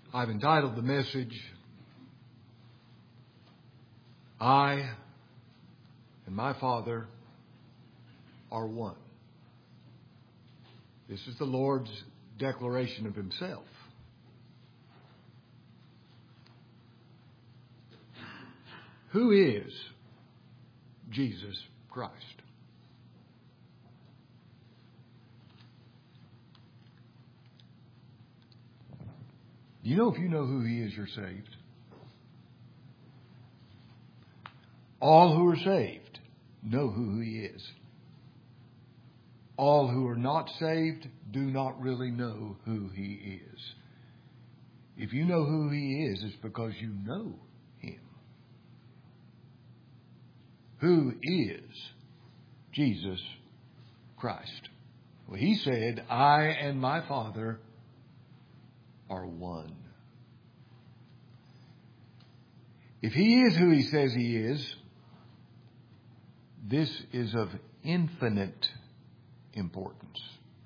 I've entitled the message, I and my Father are one. This is the Lord's declaration of Himself. Who is Jesus Christ? You know, if you know who He is, you're saved. All who are saved know who He is. All who are not saved do not really know who He is. If you know who He is, it's because you know Him. Who is Jesus Christ? Well, He said, I and my Father are one. If He is who He says He is, this is of infinite importance.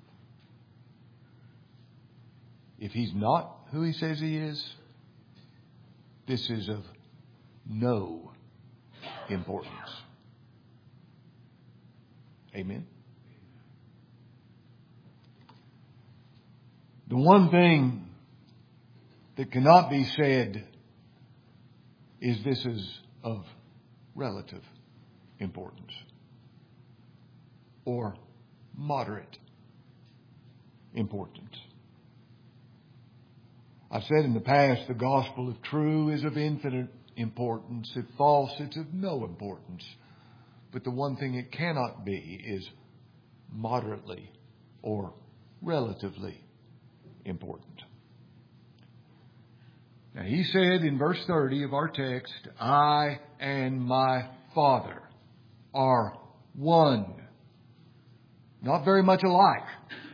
If He's not who He says He is, this is of no importance. Amen. The one thing that cannot be said is this is of relative importance or moderate importance. I've said in the past the gospel, if true, is of infinite importance. If false, it's of no importance. But the one thing it cannot be is moderately or relatively important. Now, He said in verse 30 of our text, I and my Father are one. Not very much alike.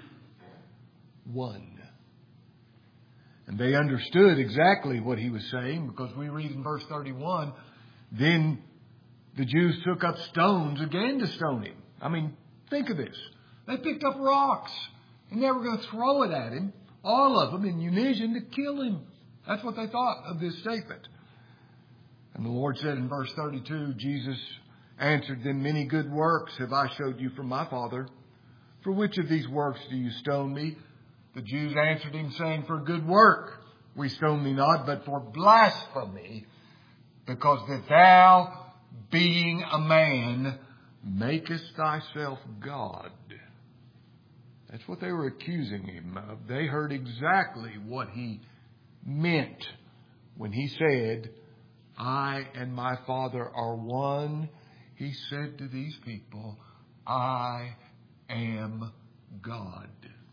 One. And they understood exactly what He was saying, because we read in verse 31, then the Jews took up stones again to stone Him. I mean, think of this. They picked up rocks and they were going to throw it at Him, all of them in unison, to kill Him. That's what they thought of this statement. And the Lord said in verse 32, Jesus answered them, many good works have I showed you from my Father. For which of these works do you stone me? The Jews answered Him, saying, for good work we stone thee not, but for blasphemy, because that thou, being a man, makest thyself God. That's what they were accusing Him of. They heard exactly what He meant when He said, I and my Father are one. He said to these people, I am God.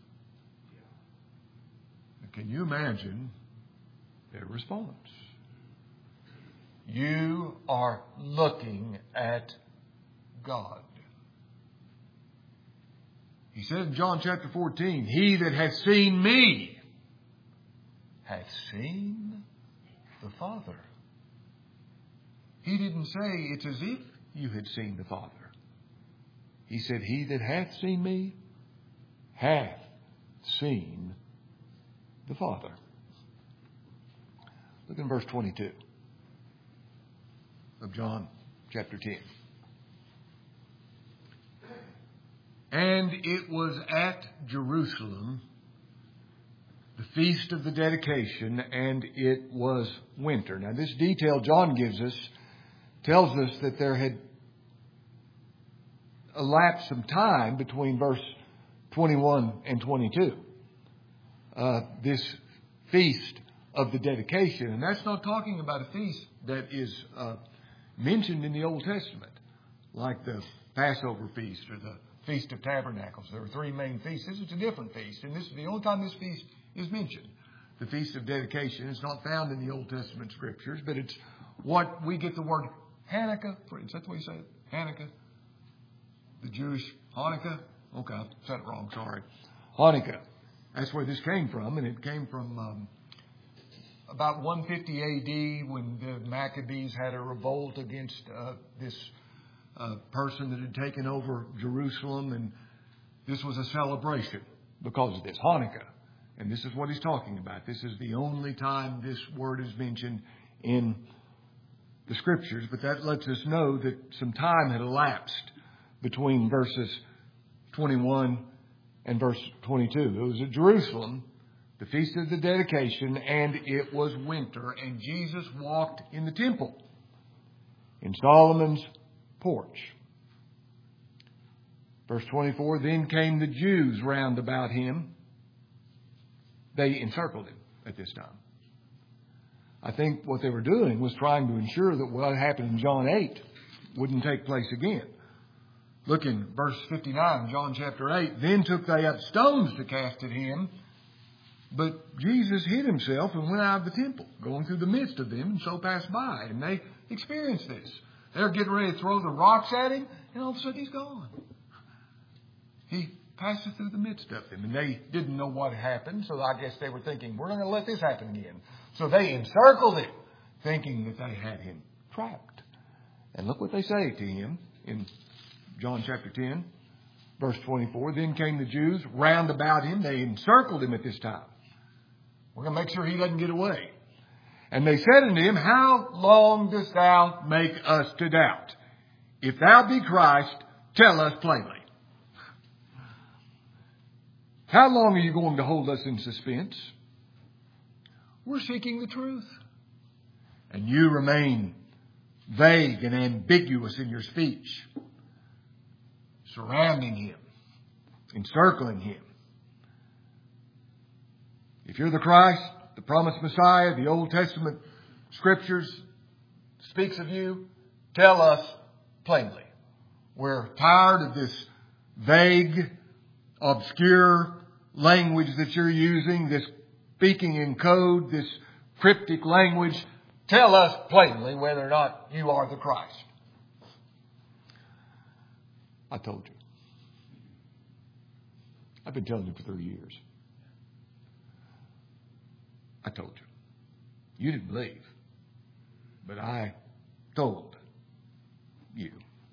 Can you imagine their response? You are looking at God. He said in John chapter 14, he that hath seen me hath seen the Father. He didn't say it's as if you had seen the Father. He said, he that hath seen me hath seen the Father. Look in verse 22 of John chapter 10. And it was at Jerusalem, the feast of the dedication, and it was winter. Now, this detail John gives us tells us that there had elapsed some time between verse 21 and 22. This feast of the dedication. And that's not talking about a feast that is mentioned in the Old Testament, like the Passover feast or the Feast of Tabernacles. There are three main feasts. This is a different feast, and this is the only time this feast is mentioned. The Feast of Dedication is not found in the Old Testament Scriptures, but it's what we get the word Hanukkah. Is that the way you say it? Hanukkah? The Jewish Hanukkah? Okay, I said it wrong, sorry. Hanukkah. That's where this came from, and it came from about 150 A.D. when the Maccabees had a revolt against this person that had taken over Jerusalem, and this was a celebration because of this, Hanukkah. And this is what he's talking about. This is the only time this word is mentioned in the Scriptures. But that lets us know that some time had elapsed between verses 21 and verse 22. It was at Jerusalem, the Feast of the Dedication, and it was winter. And Jesus walked in the temple, in Solomon's porch. Verse 24, then came the Jews round about him. They encircled him at this time. I think what they were doing was trying to ensure that what happened in John 8 wouldn't take place again. Look in verse 59, John chapter 8. Then took they up stones to cast at him. But Jesus hid himself and went out of the temple, going through the midst of them, and so passed by. And they experienced this. They're getting ready to throw the rocks at him, and all of a sudden he's gone. He passes through the midst of them. And they didn't know what happened, so I guess they were thinking, we're not going to let this happen again. So they encircled him, thinking that they had him trapped. And look what they say to him in John chapter 10, verse 24. Then came the Jews round about him. They encircled him at this time. We're going to make sure he doesn't get away. And they said unto him, how long dost thou make us to doubt? If thou be Christ, tell us plainly. How long are you going to hold us in suspense? We're seeking the truth. And you remain vague and ambiguous in your speech, surrounding him, encircling him. If you're the Christ, the promised Messiah, the Old Testament Scriptures speaks of you, tell us plainly. We're tired of this vague, obscure language that you're using, this speaking in code, this cryptic language. Tell us plainly whether or not you are the Christ. I told you. I've been telling you for 30 years. I told you. You didn't believe. But I told you.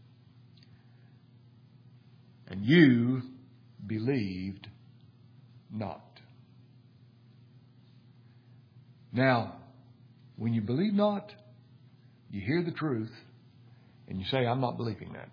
And you believed not. Now, when you believe not, you hear the truth and you say, I'm not believing that.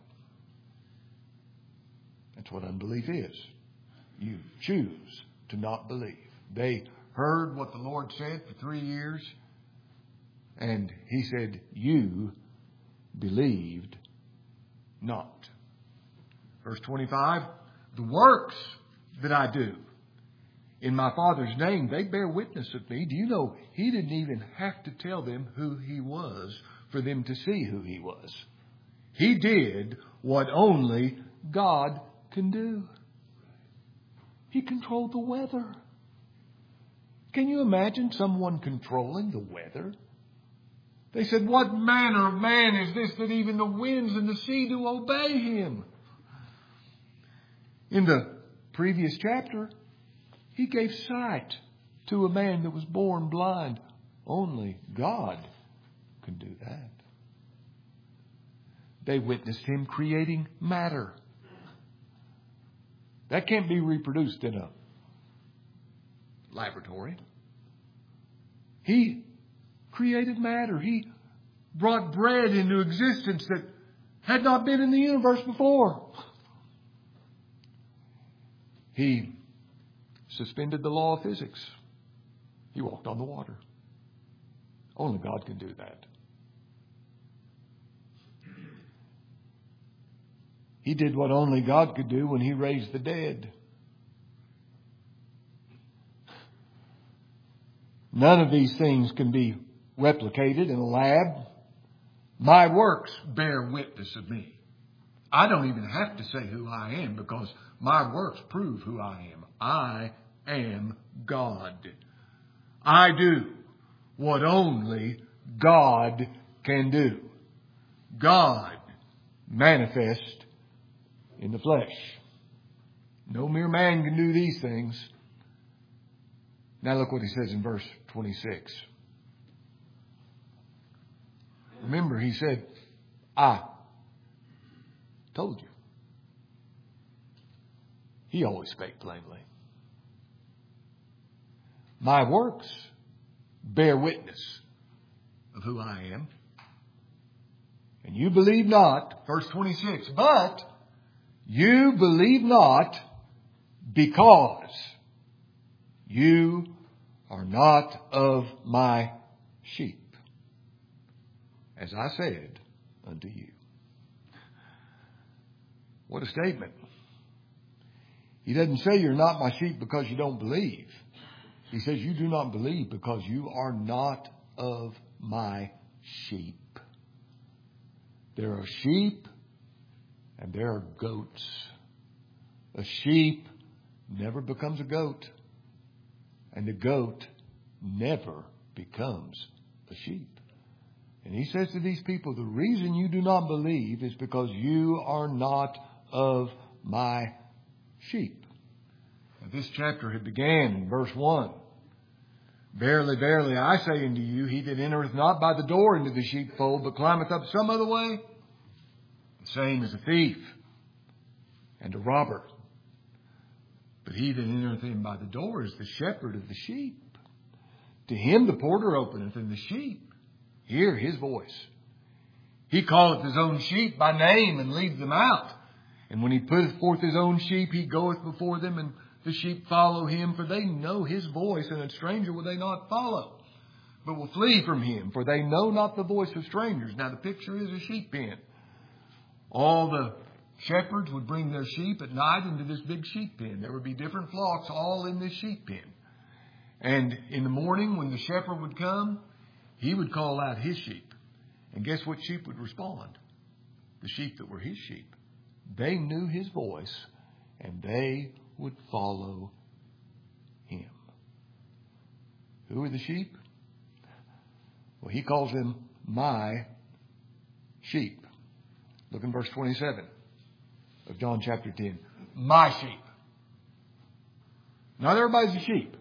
That's what unbelief is. You choose to not believe. They heard what the Lord said for 3 years, and He said, you believed not. Verse 25, the works that I do in my Father's name, they bear witness of me. Do you know He didn't even have to tell them who He was for them to see who He was? He did what only God can do. He controlled the weather. Can you imagine someone controlling the weather? They said, what manner of man is this that even the winds and the sea do obey Him? In the previous chapter, He gave sight to a man that was born blind. Only God can do that. They witnessed Him creating matter. That can't be reproduced in a laboratory. He created matter. He brought bread into existence that had not been in the universe before. He suspended the law of physics. He walked on the water. Only God can do that. He did what only God could do when He raised the dead. None of these things can be replicated in a lab. My works bear witness of me. I don't even have to say who I am because my works prove who I am. I am God. I do what only God can do. God manifest in the flesh. No mere man can do these things. Now look what He says in verse 26. Remember, He said, I told you. He always spake plainly. My works bear witness of who I am. And you believe not, verse 26, but you believe not because you are not of my sheep, as I said unto you. What a statement. He doesn't say you're not my sheep because you don't believe. He says you do not believe because you are not of my sheep. There are sheep and there are goats. A sheep never becomes a goat, and a goat never becomes a sheep. And he says to these people, the reason you do not believe is because you are not of my sheep. And this chapter had began in verse 1. Verily, verily, I say unto you, he that entereth not by the door into the sheepfold, but climbeth up some other way, the same is a thief and a robber. But he that entereth in by the door is the shepherd of the sheep. To him the porter openeth, and the sheep hear his voice. He calleth his own sheep by name, and leads them out. And when he putteth forth his own sheep, he goeth before them, and the sheep follow him, for they know his voice, and a stranger will they not follow, but will flee from him, for they know not the voice of strangers. Now the picture is a sheep pen. All the shepherds would bring their sheep at night into this big sheep pen. There would be different flocks all in this sheep pen. And in the morning when the shepherd would come, he would call out his sheep. And guess what sheep would respond? The sheep that were his sheep. They knew his voice, and they would follow him. Who are the sheep? Well, he calls them my sheep. Look in verse 27 of John chapter 10. My sheep. Not everybody's a sheep.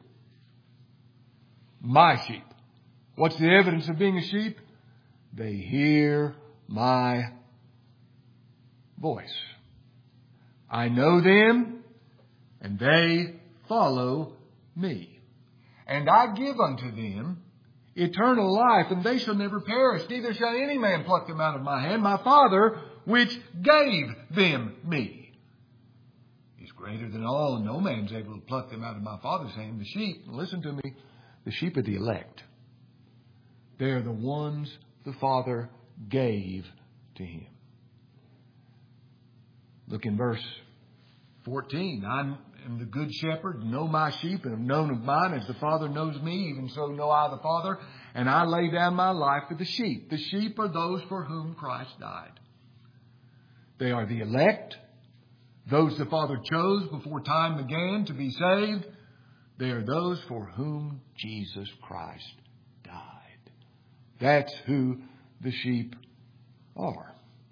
My sheep. What's the evidence of being a sheep? They hear my voice. I know them, and they follow me. And I give unto them eternal life, and they shall never perish, neither shall any man pluck them out of my hand. My Father, which gave them me, is greater than all, and no man's able to pluck them out of my Father's hand. The sheep, listen to me, the sheep are the elect. They're the ones the Father gave to him. Look in verse 14. I am the good shepherd, and know my sheep, and am known of mine, as the Father knows me, even so know I the Father, and I lay down my life for the sheep. The sheep are those for whom Christ died. They are the elect, those the Father chose before time began to be saved. They are those for whom Jesus Christ died. That's who the sheep are.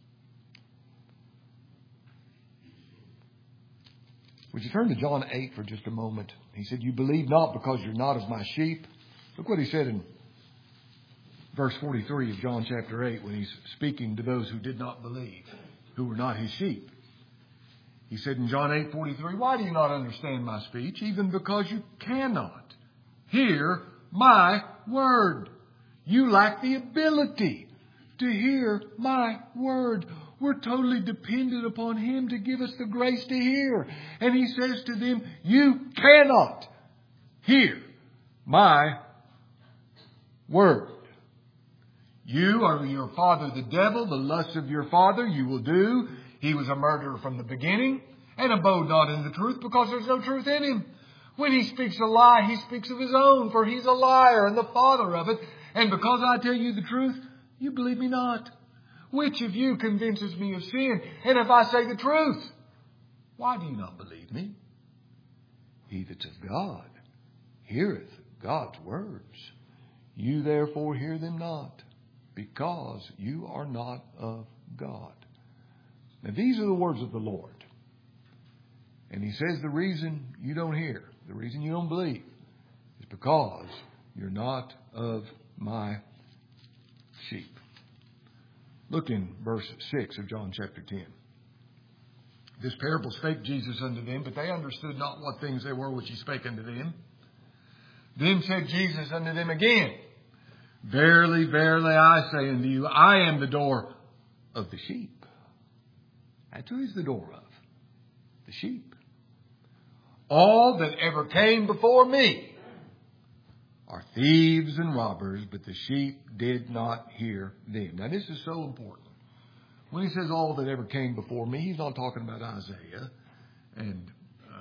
Would you turn to John 8 for just a moment? He said, you believe not because you're not of my sheep. Look what he said in verse 43 of John chapter 8 when he's speaking to those who did not believe, who were not his sheep. He said in John 8:43, why do you not understand my speech? Even because you cannot hear my word. You lack the ability to hear my word. We're totally dependent upon him to give us the grace to hear. And he says to them, you cannot hear my word. You are your father the devil, the lusts of your father you will do. He was a murderer from the beginning and abode not in the truth because there's no truth in him. When he speaks a lie, he speaks of his own, for he's a liar and the father of it. And because I tell you the truth, you believe me not. Which of you convinces me of sin? And if I say the truth, why do you not believe me? He that's of God heareth God's words. You therefore hear them not, because you are not of God. Now these are the words of the Lord. And he says the reason you don't hear, the reason you don't believe, is because you're not of my sheep. Look in verse 6 of John chapter 10. This parable spake Jesus unto them, but they understood not what things they were which he spake unto them. Then said Jesus unto them again, Verily, verily, I say unto you, I am the door of the sheep. That's who He's the door of. The sheep. All that ever came before me are thieves and robbers, but the sheep did not hear them. Now this is so important. When He says all that ever came before me, He's not talking about Isaiah and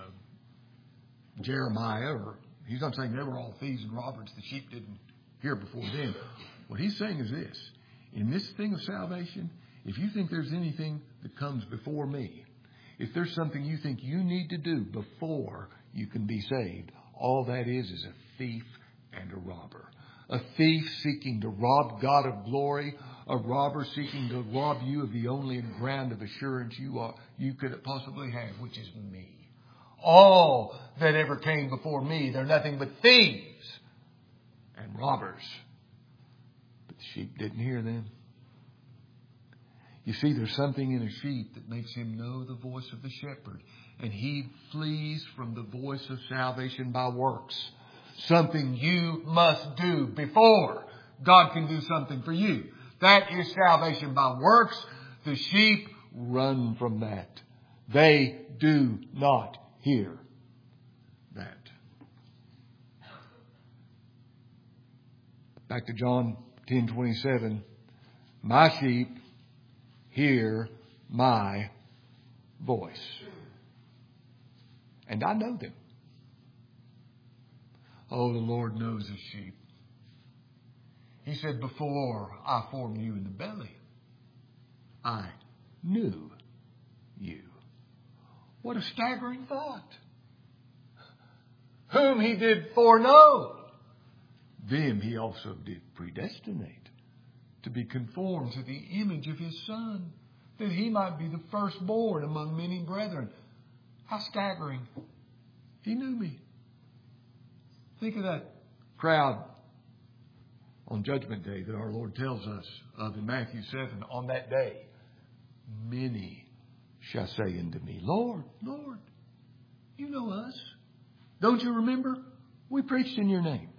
Jeremiah, or He's not saying they were all thieves and robbers. The sheep didn't hear before them. What He's saying is this. In this thing of salvation, if you think there's anything that comes before me, if there's something you think you need to do before you can be saved, all that is a thief and a robber. A thief seeking to rob God of glory, a robber seeking to rob you of the only ground of assurance you could possibly have, which is me. All that ever came before me, they're nothing but thieves and robbers. But the sheep didn't hear them. You see, there's something in a sheep that makes him know the voice of the shepherd. And he flees from the voice of salvation by works. Something you must do before God can do something for you. That is salvation by works. The sheep run from that. They do not hear that. Back to John 10:27. My sheep hear my voice. And I know them. Oh, the Lord knows His sheep. He said, before I formed you in the belly, I knew you. What a staggering thought. Whom He did foreknow, them He also did predestinate to be conformed to the image of His Son, that He might be the firstborn among many brethren. How staggering. He knew me. Think of that crowd on Judgment Day that our Lord tells us of in Matthew 7. On that day, many shall say unto me, Lord, Lord, you know us. Don't you remember? We preached in your name.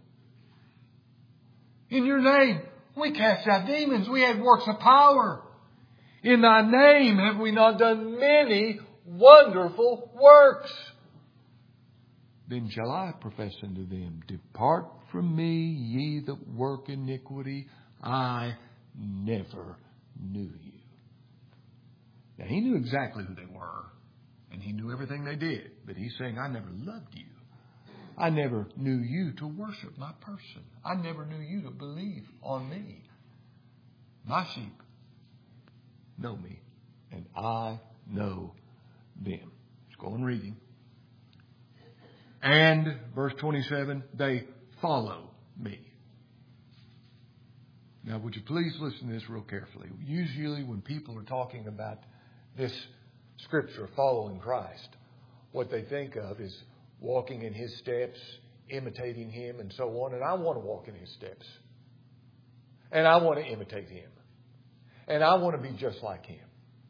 In your name, we cast out demons. We had works of power. In thy name have we not done many wonderful works? Then shall I profess unto them, Depart from me, ye that work iniquity. I never knew you. Now, He knew exactly who they were, and He knew everything they did. But He's saying, I never loved you. I never knew you to worship my person. I never knew you to believe on me. My sheep know me, and I know them. Let's go on reading. And, verse 27, they follow me. Now, would you please listen to this real carefully? Usually when people are talking about this scripture, following Christ, what they think of is walking in His steps, imitating Him, and so on. And I want to walk in His steps. And I want to imitate Him. And I want to be just like Him.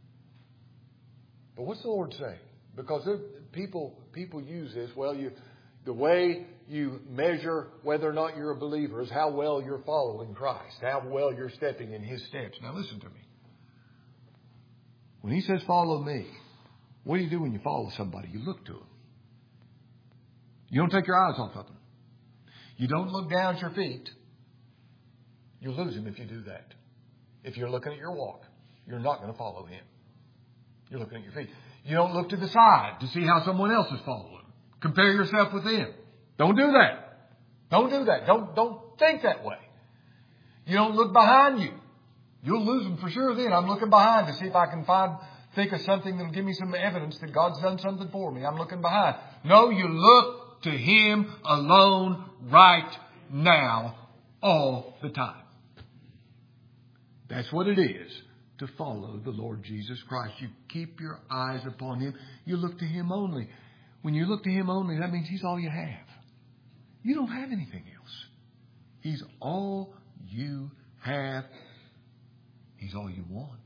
But what's the Lord saying? Because people use this. Well, the way you measure whether or not you're a believer is how well you're following Christ, how well you're stepping in His steps. Now listen to me. When He says follow me, what do you do when you follow somebody? You look to them. You don't take your eyes off of them. You don't look down at your feet. You'll lose Him if you do that. If you're looking at your walk, you're not going to follow Him. You're looking at your feet. You don't look to the side to see how someone else is following. Compare yourself with them. Don't do that. Don't do that. Don't think that way. You don't look behind you. You'll lose them for sure then. I'm looking behind to see if I can think of something that'll give me some evidence that God's done something for me. I'm looking behind. No, you look to Him alone right now all the time. That's what it is to follow the Lord Jesus Christ. You keep your eyes upon Him. You look to Him only. When you look to Him only, that means He's all you have. You don't have anything else. He's all you have. He's all you want.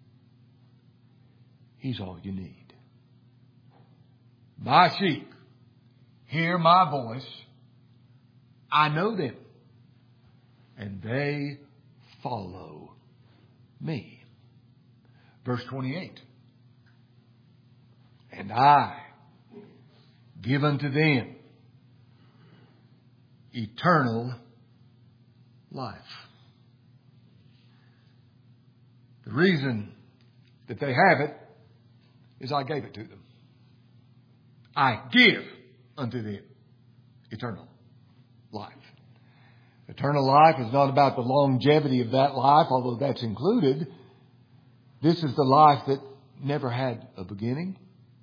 He's all you need. My sheep hear my voice. I know them, and they follow me. Verse 28. And I give unto them eternal life. The reason that they have it is I gave it to them. I give unto them eternal life. Eternal life is not about the longevity of that life, although that's included. This is the life that never had a beginning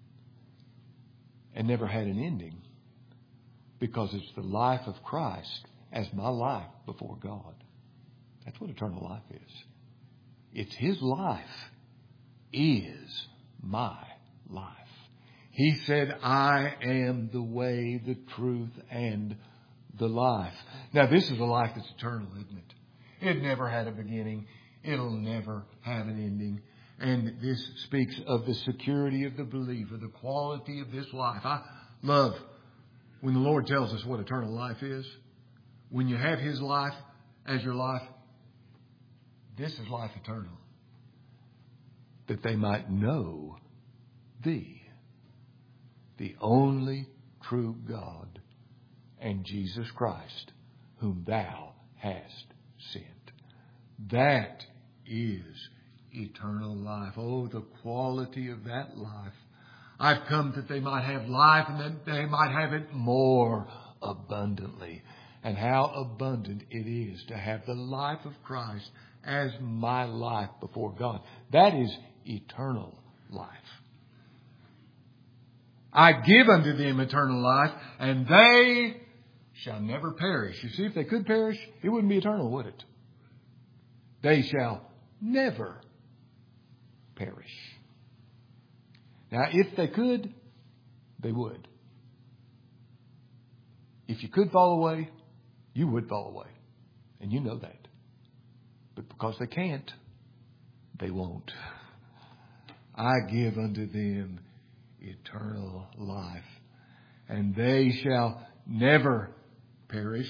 and never had an ending, because it's the life of Christ as my life before God. That's what eternal life is. It's His life is my life. He said, I am the way, the truth, and the life. Now, this is a life that's eternal, isn't it? It never had a beginning. It'll never have an ending. And this speaks of the security of the believer, the quality of this life. I love when the Lord tells us what eternal life is. When you have His life as your life, this is life eternal. That they might know Thee, the only true God, and Jesus Christ, whom Thou hast sent. That is eternal life. Oh, the quality of that life. I've come that they might have life and that they might have it more abundantly. And how abundant it is to have the life of Christ as my life before God. That is eternal life. I give unto them eternal life, and they shall never perish. You see, if they could perish, it wouldn't be eternal, would it? They shall never perish. Now, if they could, they would. If you could fall away, you would fall away. And you know that. But because they can't, they won't. I give unto them eternal life, and they shall never perish.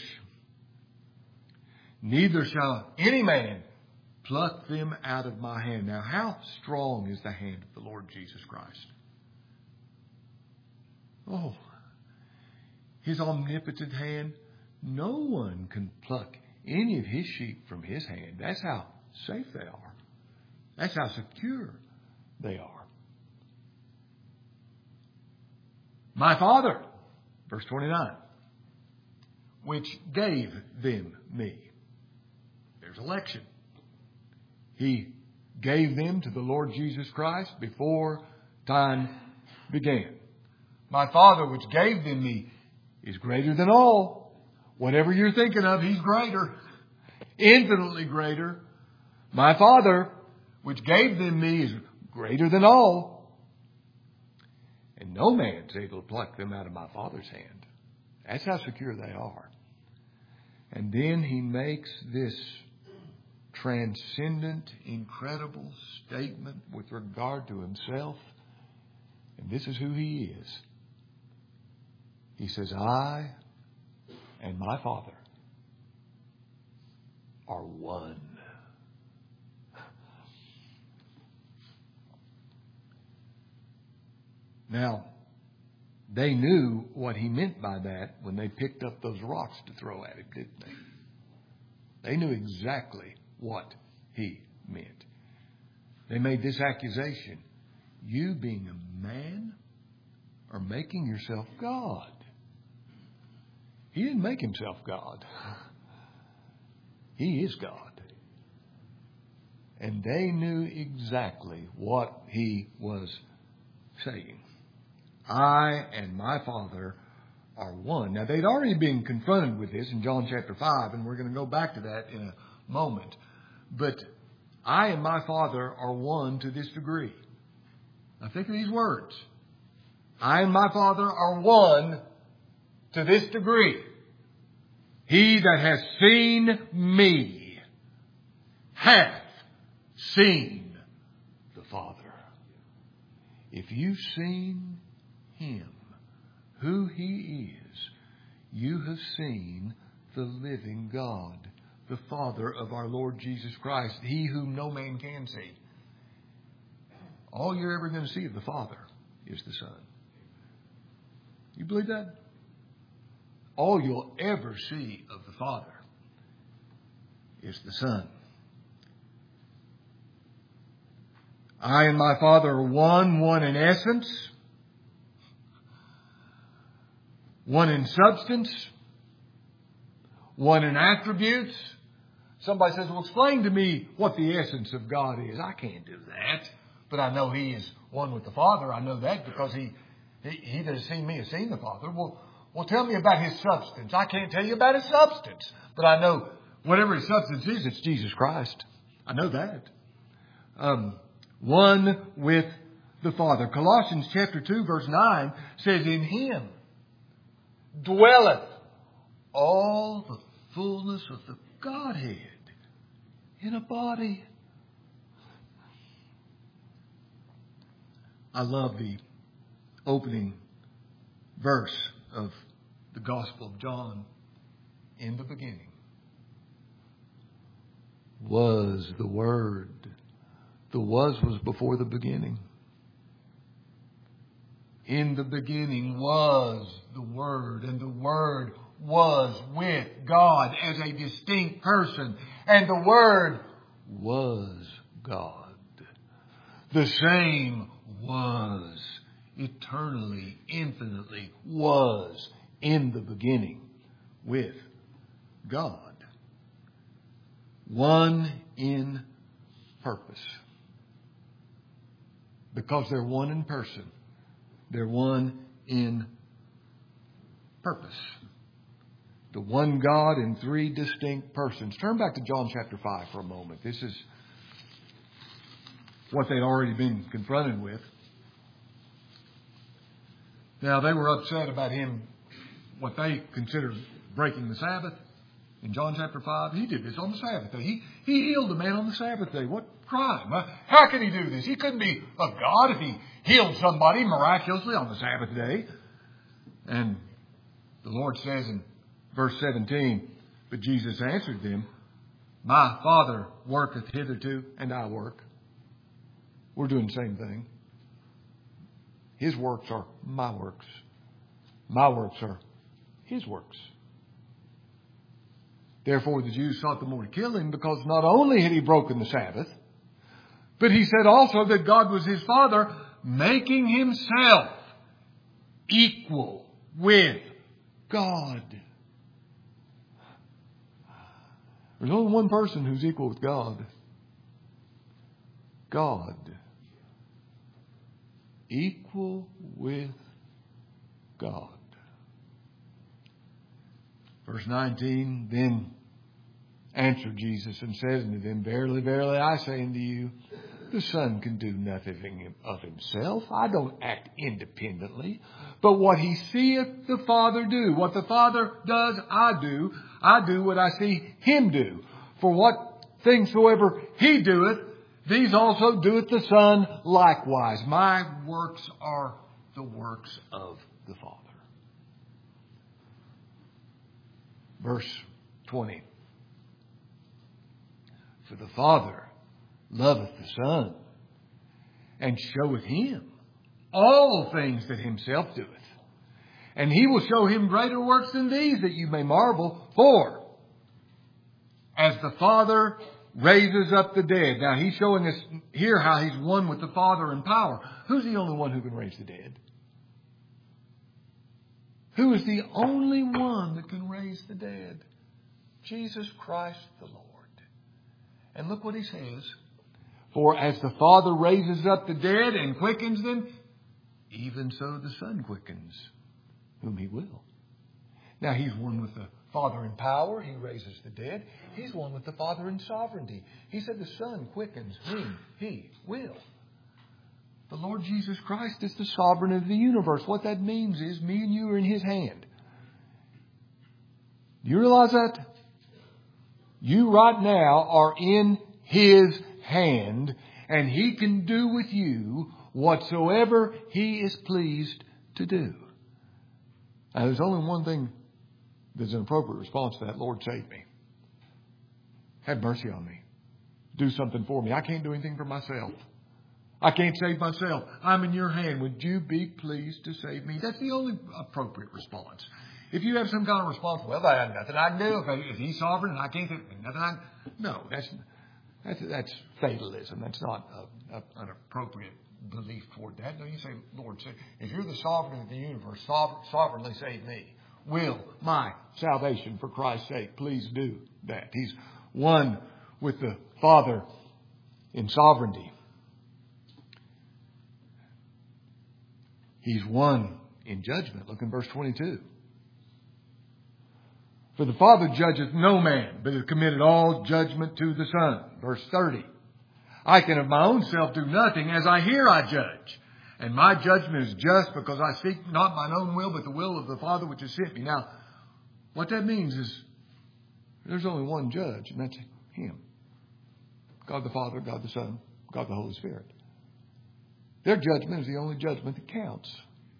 Neither shall any man pluck them out of my hand. Now, how strong is the hand of the Lord Jesus Christ? Oh, His omnipotent hand. No one can pluck any of His sheep from His hand. That's how safe they are. That's how secure they are. My Father, verse 29, which gave them me. There's election. He gave them to the Lord Jesus Christ before time began. My Father, which gave them me, is greater than all. Whatever you're thinking of, He's greater. Infinitely greater. My Father, which gave them me, is greater than all. And no man's able to pluck them out of my Father's hand. That's how secure they are. And then He makes this transcendent, incredible statement with regard to Himself. And this is who He is. He says, I and my Father are one. Now, they knew what He meant by that when they picked up those rocks to throw at Him, didn't they? They knew exactly what He meant. They made this accusation. You, being a man, are making yourself God. He didn't make Himself God. He is God. And they knew exactly what He was saying. I and my Father are one. Now, they'd already been confronted with this in John chapter 5, and we're going to go back to that in a moment. But I and my Father are one to this degree. Now, think of these words. I and my Father are one to this degree. He that has seen me hath seen the Father. If you've seen Him, who He is, you have seen the living God, the Father of our Lord Jesus Christ, He whom no man can see. All you're ever going to see of the Father is the Son. You believe that? All you'll ever see of the Father is the Son. I and my Father are one in essence, one in substance, one in attributes. Somebody says, well, explain to me what the essence of God is. I can't do that. But I know He is one with the Father. I know that because He that has seen me has seen the Father. Well, tell me about His substance. I can't tell you about His substance. But I know whatever His substance is, it's Jesus Christ. I know that. One with the Father. Colossians chapter 2 verse 9 says, in Him dwelleth all the fullness of the Godhead in a body. I love the opening verse of the Gospel of John. In the beginning was the Word. The was before the beginning. In the beginning was the Word, and the Word was with God as a distinct person, and the Word was God. The same was, eternally, infinitely was in the beginning with God. One in purpose. Because they're one in person. They're one in purpose. The one God in three distinct persons. Turn back to John chapter 5 for a moment. This is what they'd already been confronted with. Now, they were upset about Him, what they considered breaking the Sabbath. In John chapter 5, He did this on the Sabbath day. He healed a man on the Sabbath day. What crime? How could He do this? He couldn't be of God if He healed somebody miraculously on the Sabbath day. And the Lord says in verse 17, but Jesus answered them, my Father worketh hitherto, and I work. We're doing the same thing. His works are my works. My works are His works. Therefore the Jews sought the more to kill Him, because not only had He broken the Sabbath, but He said also that God was His Father, making Himself equal with God. There's only one person who's equal with God. God. Equal with God. Verse 19, then answered Jesus and said unto them, verily, verily, I say unto you, the Son can do nothing of Himself. I don't act independently. But what He seeth the Father do. What the Father does, I do. I do what I see Him do. For what things soever He doeth, these also doeth the Son likewise. My works are the works of the Father. Verse 20. For the Father loveth the Son, and showeth Him all things that Himself doeth. And He will show Him greater works than these, that you may marvel. For as the Father raises up the dead. Now He's showing us here how He's one with the Father in power. Who's the only one who can raise the dead? Who is the only one that can raise the dead? Jesus Christ the Lord. And look what He says. For as the Father raises up the dead and quickens them, even so the Son quickens whom He will. Now He's one with the Father in power. He raises the dead. He's one with the Father in sovereignty. He said the Son quickens whom He will. The Lord Jesus Christ is the sovereign of the universe. What that means is me and you are in His hand. Do you realize that? You right now are in His hand, and He can do with you whatsoever He is pleased to do. Now, there's only one thing there's an appropriate response to that. Lord, save me. Have mercy on me. Do something for me. I can't do anything for myself. I can't save myself. I'm in your hand. Would you be pleased to save me? That's the only appropriate response. If you have some kind of response, well, there's nothing I can do. If He's sovereign and I can't do nothing, no, that's fatalism. That's not an appropriate belief toward that. No, you say, Lord, if you're the sovereign of the universe, sovereignly save me. Will my salvation for Christ's sake, please do that. He's one with the Father in sovereignty. He's one in judgment. Look in verse 22. For the Father judgeth no man, but hath committed all judgment to the Son. Verse 30. I can of my own self do nothing. As I hear, I judge. And my judgment is just, because I seek not mine own will, but the will of the Father which has sent me. Now, what that means is there's only one judge, and that's Him. God the Father, God the Son, God the Holy Spirit. Their judgment is the only judgment that counts.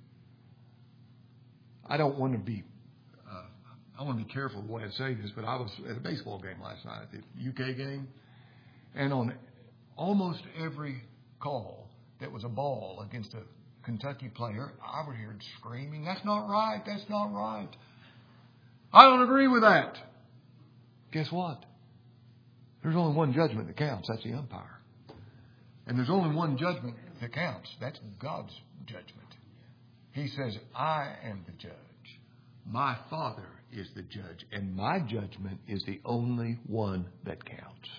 I want to be careful the way I say this, but I was at a baseball game last night, at the UK game, and on almost every call that was a ball against a Kentucky player, I would hear screaming, "That's not right, that's not right. I don't agree with that." Guess what? There's only one judgment that counts. That's the umpire. And there's only one judgment that counts. That's God's judgment. He says, I am the judge. My Father is the judge. And my judgment is the only one that counts.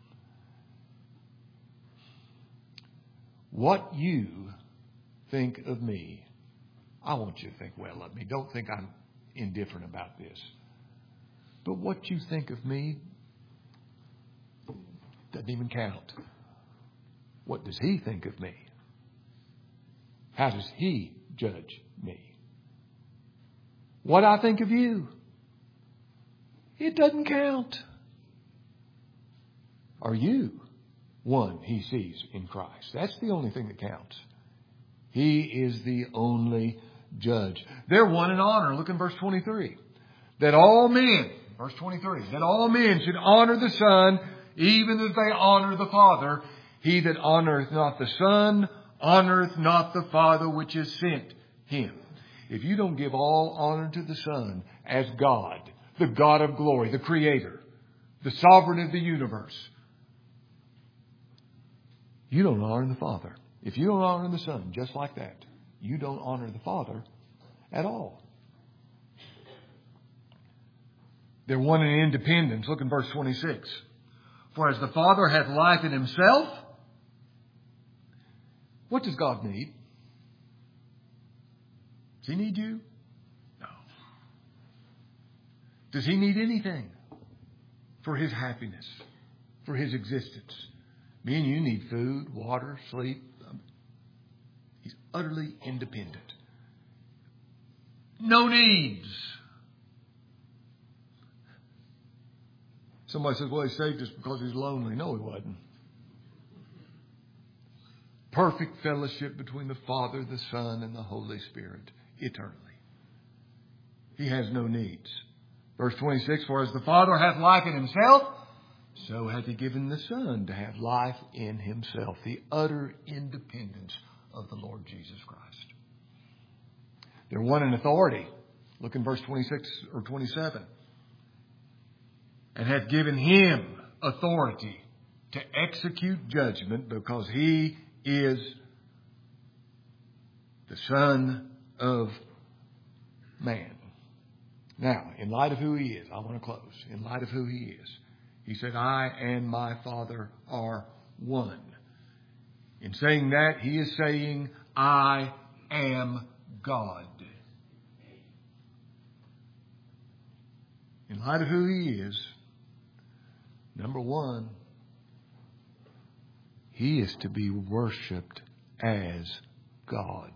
What you think of me, I want you to think well of me. Don't think I'm indifferent about this. But what you think of me doesn't even count. What does He think of me? How does He judge me? What I think of you, it doesn't count. Are you one He sees in Christ? That's the only thing that counts. He is the only judge. They're one in honor. Look in verse 23. That all men, verse 23, that all men should honor the Son, even as they honor the Father. He that honoreth not the Son, honoreth not the Father which has sent Him. If you don't give all honor to the Son as God, the God of glory, the Creator, the Sovereign of the universe, you don't honor the Father. If you don't honor the Son just like that, you don't honor the Father at all. They're one in independence. Look in verse 26. For as the Father hath life in Himself, what does God need? Does He need you? No. Does He need anything for His happiness, for His existence? Me and you need food, water, sleep. He's utterly independent. No needs. Somebody says, well, He saved us because He's lonely. No, He wasn't. Perfect fellowship between the Father, the Son, and the Holy Spirit eternally. He has no needs. Verse 26, for as the Father hath life in Himself, so hath He given the Son to have life in Himself. The utter independence of the Lord Jesus Christ. They're one in authority. Look in verse 26 or 27. And hath given Him authority to execute judgment, because He is the Son of Man. Now, in light of who He is, I want to close. In light of who He is, He said, I and my Father are one. In saying that, He is saying, I am God. In light of who He is, number one, He is to be worshipped as God.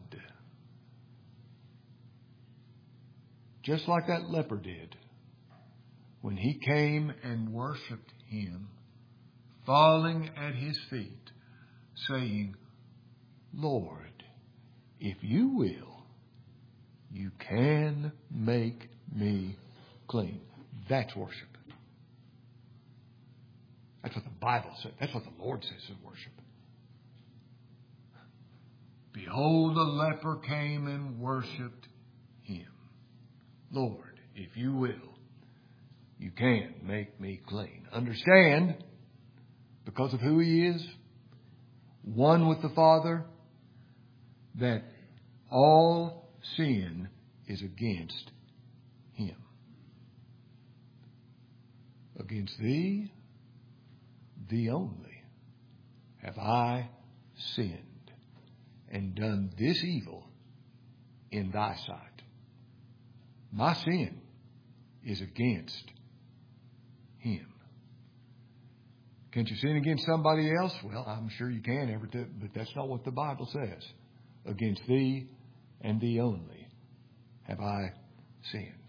Just like that leper did. When he came and worshipped Him, falling at His feet, saying, Lord, if you will, you can make me clean. That's worship. That's what the Bible says. That's what the Lord says is worship. Behold, the leper came and worshipped Him. Lord, if you will, you can make me clean. Understand, because of who He is, one with the Father, that all sin is against Him. Against Thee, Thee only, have I sinned and done this evil in Thy sight. My sin is against Him. Can't you sin against somebody else? Well, I'm sure you can, but that's not what the Bible says. Against Thee and Thee only have I sinned.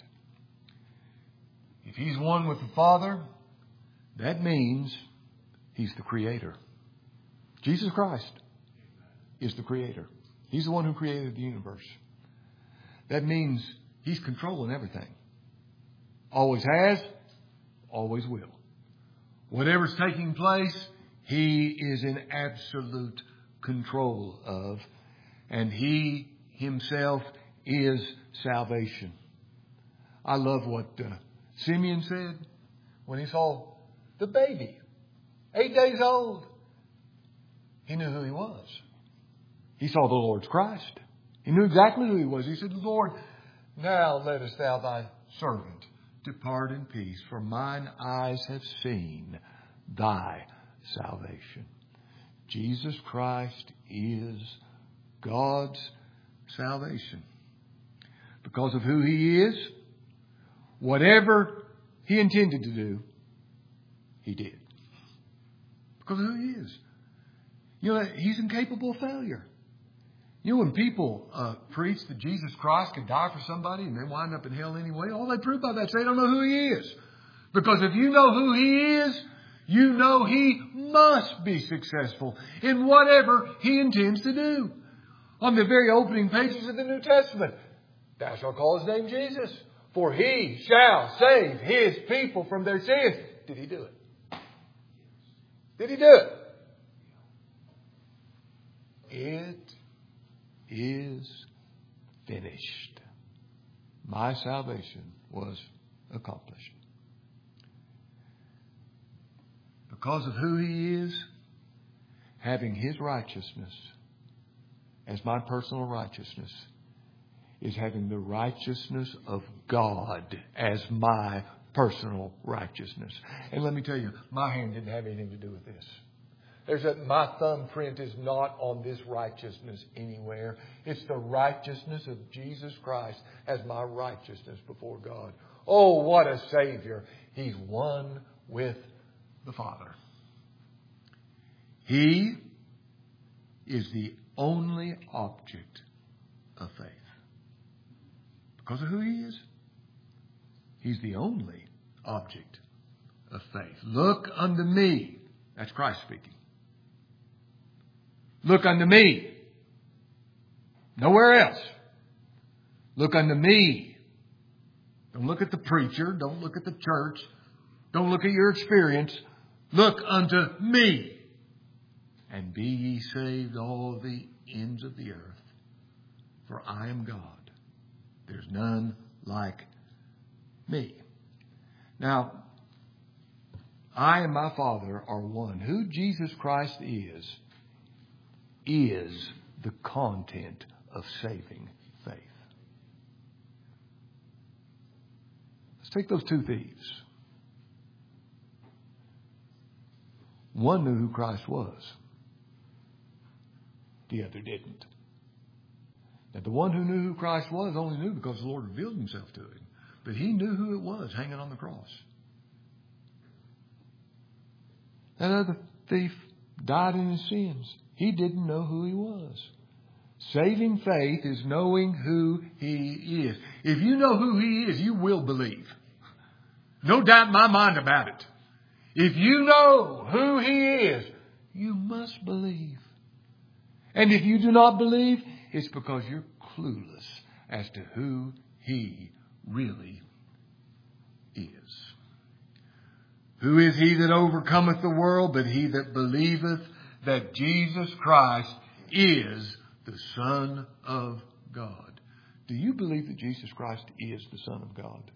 If He's one with the Father, that means He's the Creator. Jesus Christ is the Creator. He's the one who created the universe. That means He's controlling everything. Always has, always will. Whatever's taking place, He is in absolute control of. And He Himself is salvation. I love what Simeon said when he saw the baby, 8 days old. He knew who He was. He saw the Lord's Christ. He knew exactly who He was. He said, Lord, now lettest Thou Thy servant depart in peace, for mine eyes have seen Thy salvation. Jesus Christ is God's salvation. Because of who He is, whatever He intended to do, He did. Because of who He is. You know, He's incapable of failure. You know, when people preach that Jesus Christ could die for somebody and they wind up in hell anyway, all they prove by that is they don't know who He is. Because if you know who He is, you know He must be successful in whatever He intends to do. On the very opening pages of the New Testament, thou shalt call His name Jesus, for He shall save His people from their sins. Did He do it? Did He do it? It is finished. My salvation was accomplished. Because of who He is, having His righteousness as my personal righteousness is having the righteousness of God as my personal righteousness. And let me tell you, my hand didn't have anything to do with this. My thumbprint is not on this righteousness anywhere. It's the righteousness of Jesus Christ as my righteousness before God. Oh, what a Savior. He's one with the Father. He is the only object of faith. Because of who He is, He's the only object of faith. Look unto me. That's Christ speaking. Look unto me. Nowhere else. Look unto me. Don't look at the preacher. Don't look at the church. Don't look at your experience. Look unto me. And be ye saved all the ends of the earth. For I am God. There's none like me. Now, I and my Father are one. Who Jesus Christ is the content of saving faith. Let's take those two thieves. One knew who Christ was. The other didn't. Now, the one who knew who Christ was only knew because the Lord revealed Himself to him. But he knew who it was hanging on the cross. That other thief died in his sins. He didn't know who he was. Saving faith is knowing who He is. If you know who He is, you will believe. No doubt in my mind about it. If you know who He is, you must believe. And if you do not believe, it's because you're clueless as to who He really is. Who is he that overcometh the world but he that believeth that Jesus Christ is the Son of God? Do you believe that Jesus Christ is the Son of God?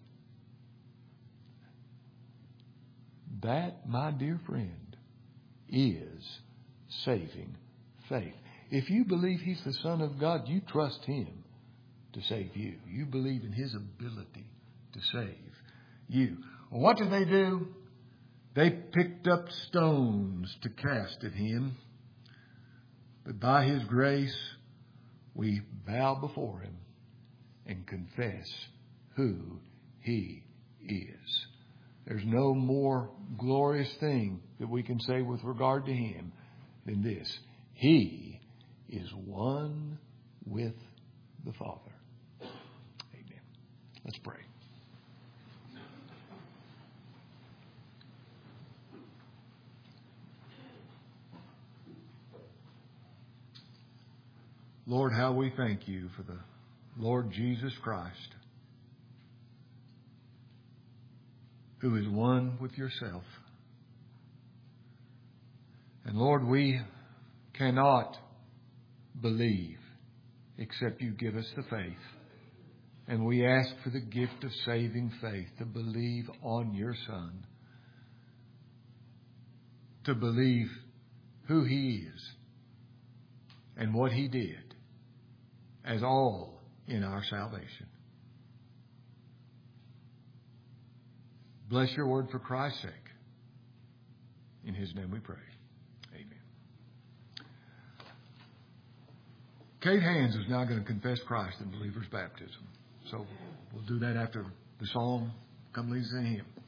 That, my dear friend, is saving faith. If you believe He's the Son of God, you trust Him to save you. You believe in His ability to save you. Well, what did they do? They picked up stones to cast at Him. But by His grace, we bow before Him and confess who He is. There's no more glorious thing that we can say with regard to Him than this. He is one with the Father. Amen. Let's pray. Lord, how we thank You for the Lord Jesus Christ, who is one with Yourself. And Lord, we cannot believe except You give us the faith. And we ask for the gift of saving faith to believe on Your Son, to believe who He is and what He did as all in our salvation. Bless Your word for Christ's sake. In His name we pray. Amen. Kate Hands is now going to confess Christ in believer's baptism. So we'll do that after the song. Come lead us in Him.